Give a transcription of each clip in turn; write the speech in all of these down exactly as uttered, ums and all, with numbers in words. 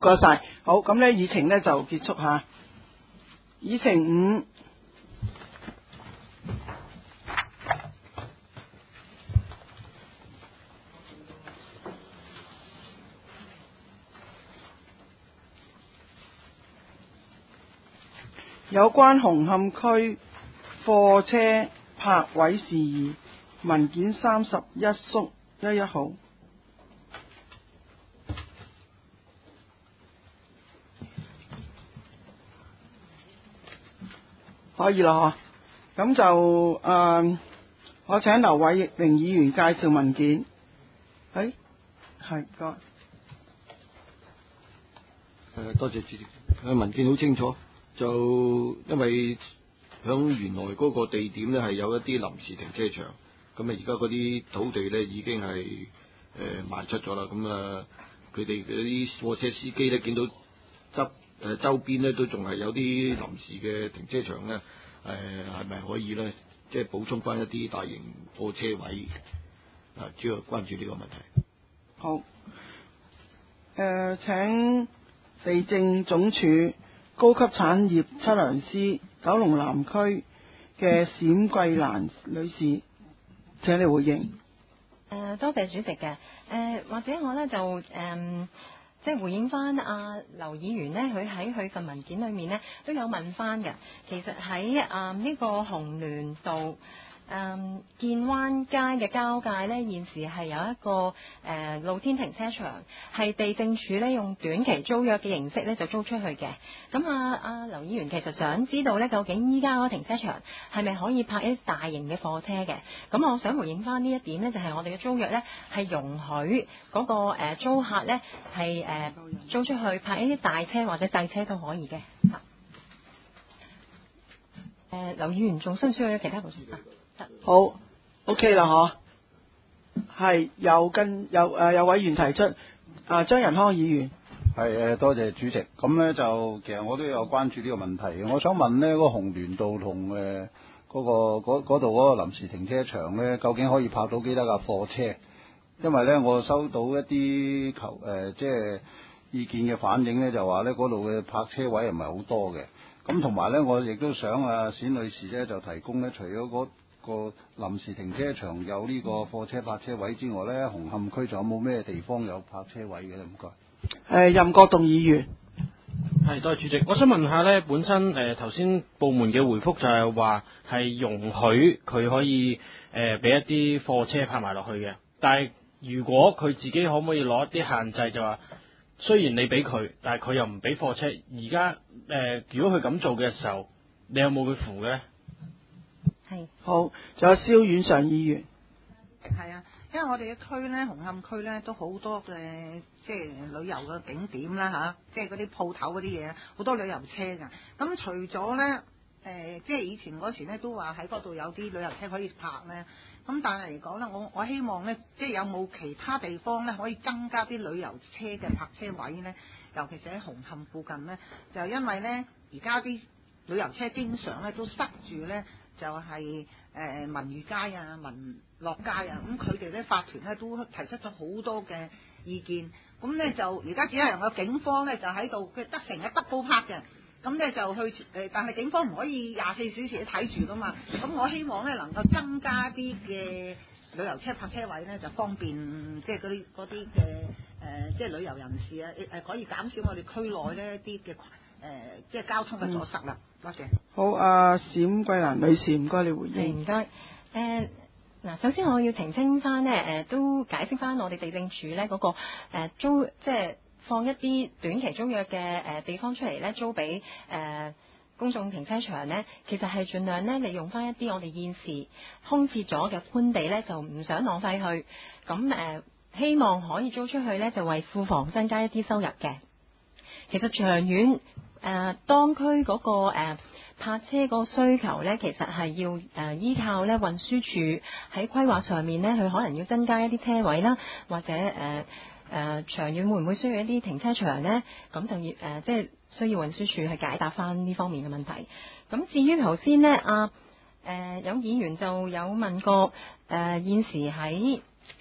該晒。好，咁咧議程咧就結束吓。議程五。有關紅磡區貨車泊位事宜，文件三十一縮一一號。可以啦，嗬。咁就誒、呃，我請劉偉榮議員介紹文件。誒，係該。 誒，多謝主席。誒，文件好清楚。就因為響原來嗰個地點呢，係有一啲臨時停車場，咁啊而家嗰啲土地呢，已經係誒賣出咗啦，咁啊佢哋嗰啲貨車司機呢，見到周誒周邊呢都仲係有啲臨時嘅停車場呢，誒係咪可以呢？即係補充翻一啲大型貨車位啊？主要關注呢個問題。 好，誒、呃、請地政總署高級產業測量師九龍南區嘅冼桂蘭女士，請你回應。 誒、呃，多謝主席嘅。誒、呃，或者我咧就誒、呃，即係回應翻阿劉議員呢，佢喺佢份文件裏面呢都有問翻嘅。其實喺啊呢個紅聯道誒建灣街嘅交界呢，現時係有一個誒、呃、露天停車場，係地政署呢用短期租約嘅形式呢就租出去嘅。咁啊啊劉議員其實想知道呢，究竟依家嗰個停車場係咪可以泊一啲大型嘅貨車嘅？咁我想回應翻呢一點呢，就係、是、我哋嘅租約呢係容許嗰個誒租客呢係誒租出去泊一啲大車或者細車都可以嘅。誒，劉議員仲需唔需要有其他補充？ 好 ，OK 啦，嗬。係有跟有誒有委員提出，啊張仁康議員。 係誒，多謝主席。咁咧就其實我都有關注呢個問題。我想問呢，嗰個紅聯道同誒嗰個嗰度嗰個臨時停車場咧，究竟可以泊到幾多架貨車？因為咧我收到一啲求誒、呃、即係意見嘅反映咧，就話咧嗰度嘅泊車位唔係好多嘅。咁同埋咧，我亦都想啊冼女士咧就提供咧，除咗嗰個臨時停車場有呢個貨車泊車位之外咧，紅磡區仲有冇咩地方有泊車位嘅咧？唔該。 誒，任國棟議員。 係，多謝主席。我想問下咧，本身誒頭先部門嘅回覆就係話係容許佢可以誒俾、呃、一啲貨車泊埋落去嘅，但係如果佢自己可唔可以攞一啲限制，就話雖然你俾佢，但係佢又唔俾貨車。而家誒如果佢咁做嘅時候，你有冇佢符嘅咧？ 係。 好，仲有蕭遠常議員。 係啊，因為我哋嘅區咧，紅磡區咧都好多嘅即係旅遊嘅景點啦吓，即係嗰啲鋪頭嗰啲嘢，好多旅遊車噶。咁除咗咧誒，即係以前嗰時咧都話喺嗰度有啲旅遊車可以泊咧。咁但係嚟講咧，我我希望咧，即係有冇其他地方咧可以增加啲旅遊車嘅泊車位咧？尤其是喺紅磡附近咧，就因為咧而家啲旅遊車經常咧都塞住咧。就係、是、誒、呃、文娛街啊、文樂街啊，咁佢哋咧法團咧都提出咗好多嘅意見，咁咧就而家只係有警方咧就喺度，佢得成日 double 拍嘅，咁咧就去誒、呃，但係警方唔可以廿四小時睇住噶嘛，咁我希望咧能夠增加啲嘅旅遊車泊車位咧，就方便即係嗰啲嗰啲嘅誒，即係旅遊人士啊誒、呃，可以減少我哋區內呢一啲嘅誒，即係交通嘅阻塞啦。多、嗯、謝。 好，阿冼桂蘭女士，唔該你回應。 唔該。誒嗱，首先我要澄清翻呢，誒、呃、都解釋翻我哋地政署咧嗰個誒、呃、租，即係放一啲短期租約嘅誒地方出嚟咧，租俾誒。呃公眾停車場呢，其實係盡量呢利用翻一啲我哋現時空置咗嘅寬地呢，就唔想浪費去。咁誒、呃，希望可以租出去呢，就為庫房增加一啲收入嘅。其實長遠誒、呃，當區嗰、那個誒、呃、泊車個需求呢，其實係要誒、呃、依靠呢運輸署喺規劃上面呢，佢可能要增加一啲車位啦，或者誒。呃誒、呃、長遠會唔會需要一啲停車場呢？咁就要誒、呃，即係需要運輸署去解答翻呢方面嘅問題。咁至於頭先呢，啊誒、呃、有議員就有問過誒、呃、現時喺誒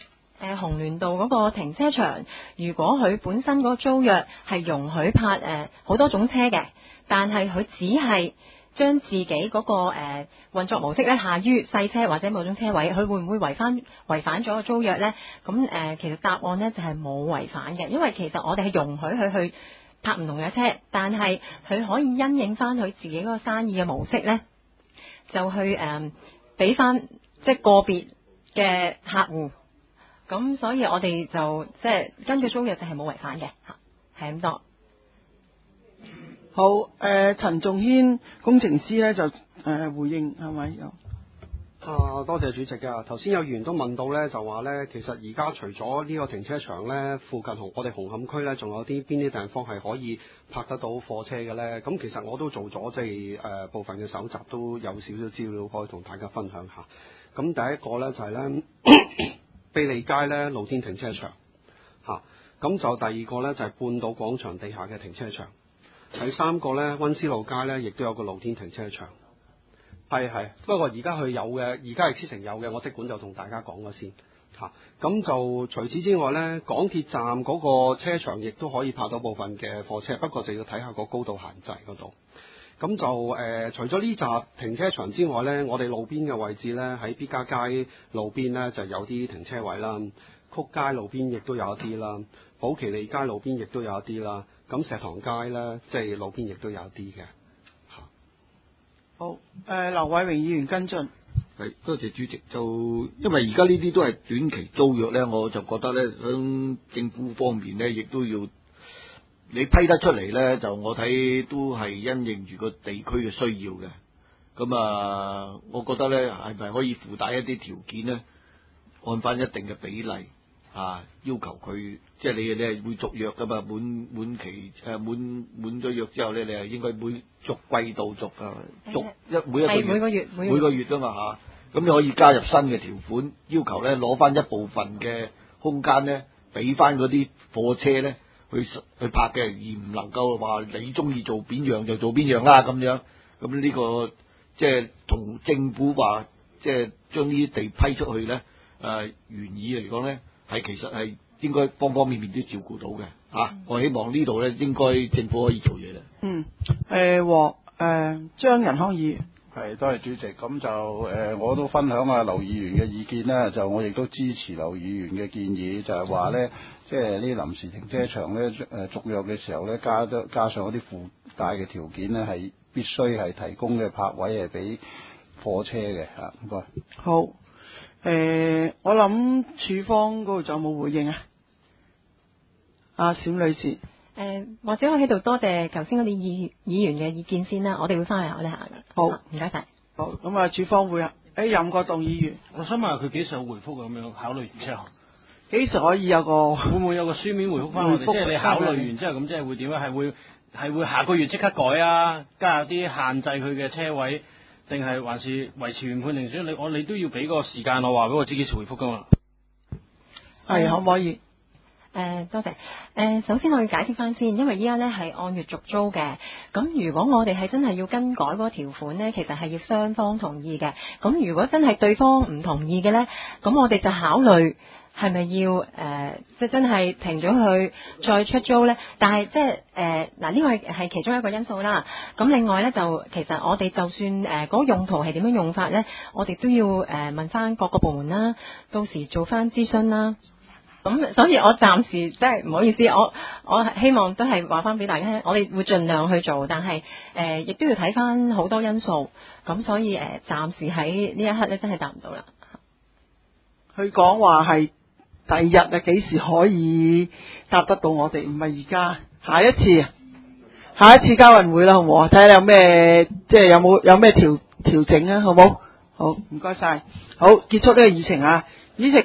誒紅聯道嗰個停車場，如果佢本身嗰個租約係容許泊誒好多種車嘅，但係佢只係將自己嗰、那個誒、呃、運作模式咧下於細車或者某種車位，佢會唔會違反違反咗個租約呢？咁誒、呃，其實答案呢就係冇違反嘅，因為其實我哋係容許佢去泊唔同嘅車，但係佢可以因應翻佢自己嗰個生意嘅模式呢，就去誒俾翻即係個別嘅客戶。咁所以我哋就即係根據租約就係冇違反嘅嚇，係咁多。 好，誒陳仲軒工程師咧就誒、呃、回應係咪有？ 啊，多謝主席㗎。頭先有議員都問到咧，就話咧，其實而家除咗呢個停車場咧，附近紅我哋紅磡區咧，仲有啲邊啲地方係可以泊得到貨車嘅咧？咁其實我都做咗即係誒部分嘅搜集，都有少少資料可以同大家分享下。咁第一個咧就係、是、咧庇利街咧露天停車場嚇，咁、啊、就第二個咧就係、是、半島廣場地下嘅停車場。第三個咧，溫思路街咧，亦都有個露天停車場。係係，不過而家佢有嘅，而家係黐城有嘅，我即管就同大家講咗先嚇。咁、啊、就除此之外咧，港鐵站嗰個車場亦都可以泊到部分嘅貨車，不過就要睇下個高度限制嗰度。咁就誒、呃，除咗呢紮停車場之外咧，我哋路邊嘅位置咧，喺必嘉街路邊咧就有啲停車位啦，曲街路邊亦都有一啲啦，寶其利街路邊亦都有一啲啦。咁石塘街咧，即係路邊亦都有啲嘅。嚇， 好，誒、呃、劉偉榮議員跟進。 係，多謝主席。就因為而家呢啲都係短期租約咧，我就覺得咧，響政府方面咧，亦都要你批得出嚟咧，就我睇都係因應住個地區嘅需要嘅。咁啊，我覺得咧，係咪可以附帶一啲條件咧，按翻一定嘅比例啊，要求佢。即係你你係會續約噶嘛？滿滿期誒滿滿咗約之後咧，你係應該每逐季度續啊，續一每一個月每個月每每個月噶嘛嚇。咁你可以加入新嘅條款，要求咧攞翻一部分嘅空間咧，俾翻嗰啲貨車咧去去泊嘅，而唔能夠話你中意做邊樣就做邊樣啦咁樣。咁呢個即係同政府話即係將呢啲地批出去咧，誒、呃、原意嚟講咧係其實係。應該方方面面都照顧到嘅嚇、啊，我希望呢度咧應該政府可以做嘢啦。 嗯，誒黃誒張仁康議員係多謝主席，咁就誒、呃、我都分享下劉議員嘅意見啦。就我亦都支持劉議員嘅建議，就係話咧，即係呢臨時停車場咧誒續約嘅時候咧，加多加上一啲附帶嘅條件咧，係必須係提供嘅泊位係俾貨車嘅嚇。唔該。 好，誒、呃、我諗處方嗰度仲有冇回應啊？阿冼女士，誒、 呃、或者我喺度多謝頭先嗰啲議議員嘅意見先啦，我哋會翻去考慮下噶。 好， 唔該晒。 好，咁啊，處方會啊，誒任國棟議員， 我想問下佢幾時有回覆咁樣考慮完之後， 幾時可以有個會唔會有個書面回覆翻我哋？即係你考慮完之後，咁即係會點啊？係會係會下個月即刻改啊？加入啲限制佢嘅車位，定係還是維持原判定？所以你我你都要俾個時間我話俾我知幾時回覆噶嘛？ 係可唔可以？ 誒、呃、多謝。誒、呃、首先我要解釋翻先，因為依家咧係按月續租嘅。咁如果我哋係真係要更改嗰個條款咧，其實係要雙方同意嘅。咁如果真係對方唔同意嘅咧，咁我哋就考慮係咪要誒、呃，即係真係停咗佢再出租咧？但係即係誒嗱，呢個係其中一個因素啦。咁另外咧就其實我哋就算誒嗰、呃嗰個用途係點樣用法咧，我哋都要誒、呃、問翻各個部門啦，到時做翻諮詢啦。咁所以我暫時即係唔好意思，我我希望都係話翻俾大家聽，我哋會盡量去做，但係誒亦都要睇翻好多因素，咁所以誒、呃、暫時喺呢一刻咧真係答唔到啦。 佢講話係第日啊，幾時可以答得到我哋？唔係而家，下一次，下一次交運會啦，好唔好啊？睇下你有咩即係有冇有咩調調整啊，好冇？好，唔該晒，好，結束呢個議程啊，議程。